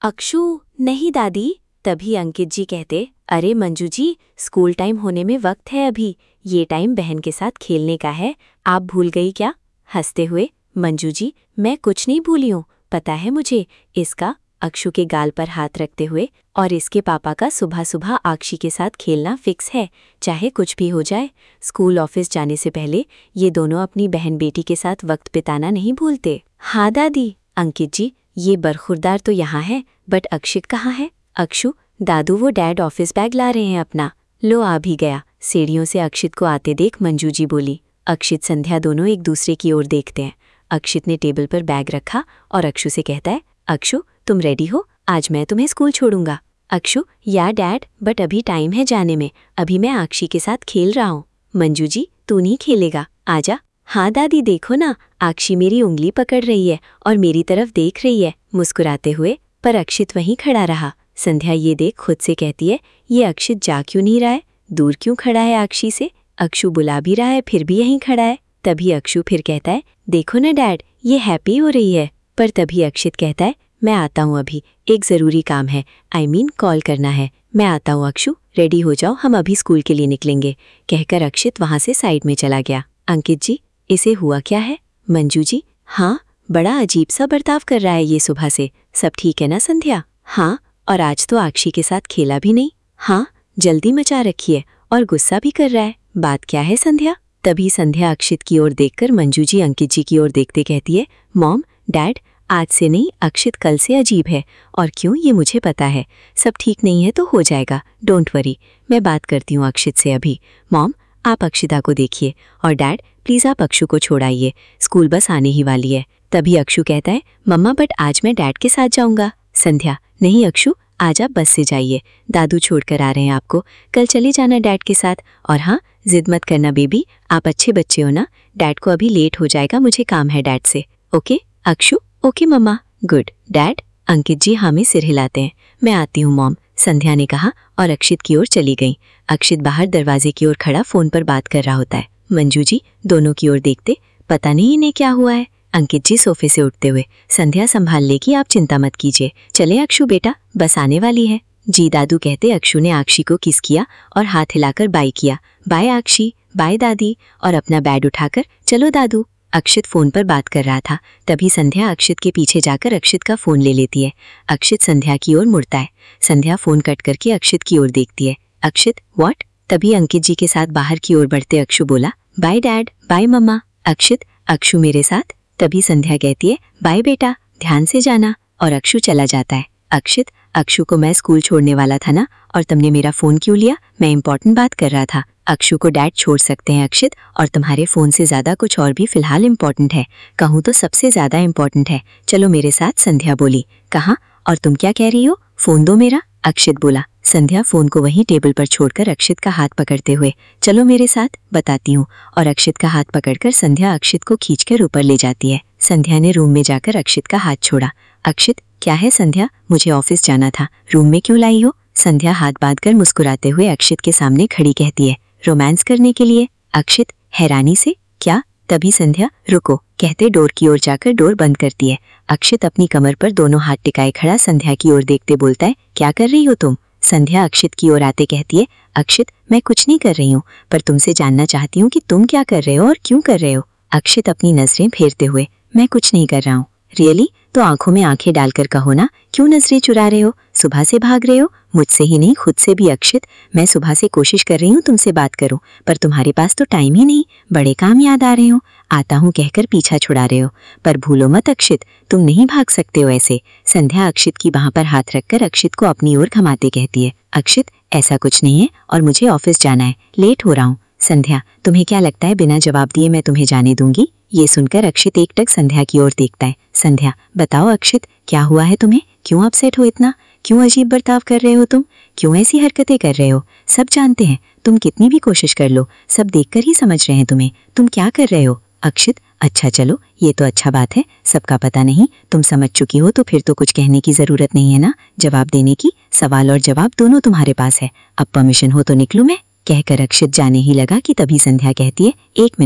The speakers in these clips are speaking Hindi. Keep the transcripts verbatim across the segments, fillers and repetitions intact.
अक्षु, नहीं दादी। तभी अंकित जी कहते, अरे मंजू जी, स्कूल टाइम होने में वक्त है अभी, ये टाइम बहन के साथ खेलने का है, आप भूल गई क्या? हंसते हुए, मंजू जी, मैं कुछ नहीं भूली हूँ, पता है मुझे इसका। अक्षु के गाल पर हाथ रखते हुए, और इसके पापा का सुबह सुबह आक्षी के साथ खेलना फिक्स है, चाहे कुछ भी हो जाए। स्कूल ऑफिस जाने से पहले ये दोनों अपनी बहन बेटी के साथ वक्त बिताना नहीं भूलते। हाँ दादी। अंकित जी, ये बरखुरदार तो यहाँ है, बट अक्षित कहाँ है? अक्षु, दादू वो डैड ऑफिस बैग ला रहे हैं अपना। लो आ भी गया। सीढ़ियों से अक्षित को आते देख मंजू जी बोली। अक्षित संध्या दोनों एक दूसरे की ओर देखते हैं। अक्षित ने टेबल पर बैग रखा और अक्षु से कहता है, अक्षु तुम रेडी हो? आज मैं तुम्हें स्कूल छोड़ूंगा। अक्षु, या डैड, बट अभी टाइम है जाने में, अभी मैं आक्षी के साथ खेल रहा हूँ। मंजू जी, तू नहीं खेलेगा, आजा। हाँ दादी, देखो ना, आक्षी मेरी उंगली पकड़ रही है और मेरी तरफ देख रही है मुस्कुराते हुए, पर अक्षित वहीं खड़ा रहा। संध्या ये देख खुद से कहती है, ये अक्षित जा क्यों नहीं रहा है, दूर क्यों खड़ा है आक्षी से? अक्षु बुला भी रहा है फिर भी यहीं खड़ा है। तभी अक्षु फिर कहता है, देखो ना डैड, ये हैप्पी हो रही है। पर तभी अक्षित कहता है, मैं आता हूँ अभी, एक ज़रूरी काम है, आई मीन कॉल करना है, मैं आता हूँ अक्षु, रेडी हो जाओ, हम अभी स्कूल के लिए निकलेंगे। कहकर अक्षित वहाँ से साइड में चला गया। अंकित जी, इसे हुआ क्या है? मंजू जी, हाँ, बड़ा अजीब सा बर्ताव कर रहा है ये सुबह से। सब ठीक है ना संध्या? हाँ, और आज तो आक्षी के साथ खेला भी नहीं। हाँ, जल्दी मचा रखी है और गुस्सा भी कर रहा है, बात क्या है संध्या? तभी संध्या अक्षित की ओर देखकर मंजू जी अंकित जी की ओर देखते कहती है, मॉम, डैड, आज से नहीं, अक्षित कल से अजीब है। और क्यों, ये मुझे पता है। सब ठीक नहीं है तो हो जाएगा, डोंट वरी, मैं बात करती हूँ अक्षित से अभी। मॉम, आप अक्षिता को देखिए, और डैड प्लीज़ आप अक्षु को छोड़ाइए, स्कूल बस आने ही वाली है। तभी अक्षु कहता है, मम्मा बट आज मैं डैड के साथ जाऊँगा। संध्या, नहीं अक्षु, आज आप बस से जाइए, दादू छोड़कर आ रहे हैं आपको, कल चले जाना डैड के साथ। और हाँ, जिद मत करना बेबी, आप अच्छे बच्चे हो ना, डैड को अभी लेट हो जाएगा, मुझे काम है डैड से। Okay Akshu? Okay mamma. Good dad. Ankit ji हाँ में सिर हिलाते हैं। मैं आती हूँ मॉम, संध्या ने कहा और अक्षित की ओर चली गई। अक्षित बाहर दरवाजे की ओर खड़ा फोन पर बात कर रहा होता है। मंजू जी दोनों की ओर देखते, पता नहीं इन्हें क्या हुआ है। अंकित जी सोफे से उठते हुए, संध्या संभाल लेगी, आप चिंता मत कीजिए, चले अक्षु बेटा, बस आने वाली है। जी दादू कहते अक्षु ने आक्षी को किस किया और हाथ हिलाकर बाय किया। बाय आक्षी, बाय दादी, और अपना बैग उठाकर चलो दादू। अक्षित फोन पर बात कर रहा था, तभी संध्या अक्षित के पीछे जाकर अक्षित का फोन ले लेती है। अक्षित संध्या की ओर मुड़ता है। संध्या फोन कट करके अक्षित की ओर देखती है। अक्षित व्हाट? तभी अंकित जी के साथ बाहर की ओर बढ़ते अक्षु बोला, bye dad, bye mamma. Akshit, Akshu मेरे साथ? तभी संध्या कहती है, बाय बेटा, ध्यान से जाना, और अक्षु चला जाता है। अक्षित, अक्षु को मैं स्कूल छोड़ने वाला था ना, और तुमने मेरा फोन क्यों लिया? मैं इंपॉर्टेंट बात कर रहा था। अक्षु को डैड छोड़ सकते हैं अक्षित, और तुम्हारे फोन से ज्यादा कुछ और भी फिलहाल इम्पोर्टेंट है, कहूँ तो सबसे ज्यादा इम्पोर्टेंट है, चलो मेरे साथ। संध्या बोली। कहाँ? और तुम क्या कह रही हो? फोन दो मेरा। अक्षित बोला। संध्या फोन को वहीं टेबल पर छोड़कर अक्षित का हाथ पकड़ते हुए, चलो मेरे साथ, बताती हूँ, और अक्षित का हाथ पकड़कर संध्या अक्षित को खींचकर ऊपर ले जाती है। संध्या ने रूम में जाकर अक्षित का हाथ छोड़ा। अक्षित, क्या है संध्या? मुझे ऑफिस जाना था, रूम में क्यों लाई हो? संध्या हाथ बांधकर मुस्कुराते हुए अक्षित के सामने खड़ी कहती है, रोमांस करने के लिए। अक्षित हैरानी से, क्या? तभी संध्या रुको कहते डोर की ओर जाकर डोर बंद करती है। अक्षित अपनी कमर पर दोनों हाथ टिकाए खड़ा संध्या की ओर देखते बोलता है, क्या कर रही हो तुम? संध्या अक्षित की ओर आते कहती है, अक्षित मैं कुछ नहीं कर रही हूँ, पर तुमसे जानना चाहती हूँ कि तुम क्या कर रहे हो और क्यों कर रहे हो। अक्षित अपनी नजरें फेरते हुए, मैं कुछ नहीं कर रहा हूँ। रियली? तो आंखों में आंखें डालकर कहो ना, क्यों नजरें चुरा रहे हो? सुबह से भाग रहे हो? मुझसे ही नहीं, खुद से भी। अक्षित, मैं सुबह से कोशिश कर रही हूँ तुमसे बात करूं, पर तुम्हारे पास तो टाइम ही नहीं, बड़े काम याद आ रहे हो, आता हूँ कहकर पीछा छुड़ा रहे हो। पर भूलो मत अक्षित, तुम नहीं भाग सकते हो ऐसे। संध्या अक्षित की बाह पर हाथ रखकर अक्षित को अपनी ओर घुमाते कहती है, अक्षित ऐसा कुछ नहीं है, और मुझे ऑफिस जाना है, लेट हो रहा हूँ। संध्या, तुम्हें क्या लगता है बिना जवाब दिए मैं तुम्हें जाने दूंगी? ये सुनकर अक्षित एकटक संध्या की ओर देखता है। संध्या, बताओ अक्षित, क्या हुआ है तुम्हें? क्यों अपसेट हो इतना? क्यों अजीब बर्ताव कर रहे हो तुम? क्यों ऐसी हरकतें कर रहे हो? सब जानते हैं, तुम कितनी भी कोशिश कर लो, सब देखकर ही समझ रहे हैं तुम्हें, तुम क्या कर रहे हो। अक्षित, अच्छा चलो, ये तो अच्छा बात है, सबका पता नहीं, तुम समझ चुकी हो तो फिर तो कुछ कहने की जरूरत नहीं है ना, जवाब देने की। सवाल और जवाब दोनों तुम्हारे पास है, अब परमिशन हो तो निकलूं मैं। कहकर अक्षित जाने ही लगा कि तभी संध्या कहती है, एक मिनट।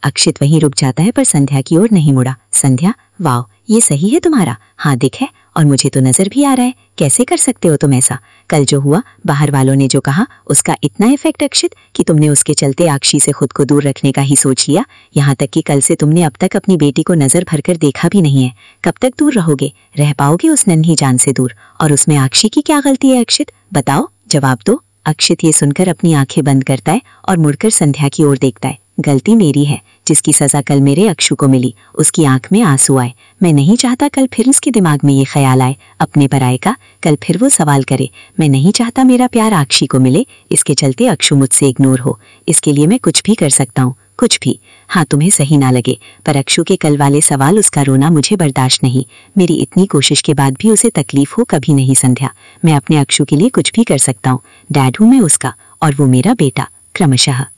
अक्षित वहीं रुक जाता है पर संध्या की ओर नहीं मुड़ा। संध्या, वाह, ये सही है तुम्हारा, हाँ दिख है, और मुझे तो नजर भी आ रहा है। कैसे कर सकते हो तुम ऐसा? कल जो हुआ, बाहर वालों ने जो कहा, उसका इतना इफेक्ट अक्षित कि तुमने उसके चलते आक्षी से खुद को दूर रखने का ही सोच लिया। यहाँ तक कि कल से तुमने अब तक अपनी बेटी को नजर भरकर देखा भी नहीं है। कब तक दूर रहोगे? रह पाओगे उस नन्ही जान से दूर? और उसमें आक्षी की क्या गलती है अक्षित? बताओ, जवाब दो। अक्षित ये सुनकर अपनी आंखें बंद करता है और मुड़कर संध्या की ओर देखता है। गलती मेरी है, जिसकी सजा कल मेरे अक्षु को मिली। उसकी आंख में आंसू आए। मैं नहीं चाहता कल फिर उसके दिमाग में ये ख्याल आए अपने पराये का। कल फिर वो सवाल करे। मैं नहीं चाहता मेरा प्यार आक्षी को मिले, इसके चलते अक्षु मुझसे इग्नोर हो। इसके लिए मैं कुछ भी कर सकता हूँ, कुछ भी। हाँ, तुम्हें सही ना लगे, पर अक्षु के कल वाले सवाल, उसका रोना मुझे बर्दाश्त नहीं। मेरी इतनी कोशिश के बाद भी उसे तकलीफ हो, कभी नहीं संध्या। मैं अपने अक्षु के लिए कुछ भी कर सकता हूँ। डैड हूँ मैं उसका, और वो मेरा बेटा। क्रमशः